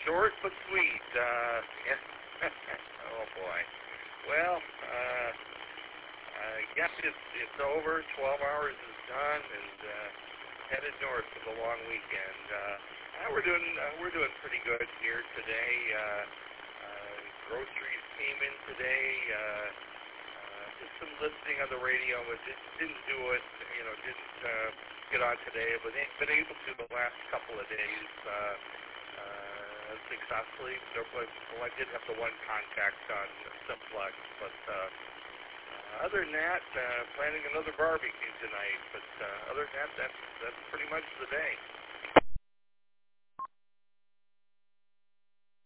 Short but sweet. Oh boy. Well, I guess it's over. 12 hours is done, and headed north for the long weekend. We're doing pretty good here today. Groceries came in today. Did some listening on the radio, but didn't do it. Didn't get on today, but been able to the last couple of days successfully. Well, I did have the one contact on Simplex, but other than that, planning another barbecue tonight. But other than that, that's pretty much the day.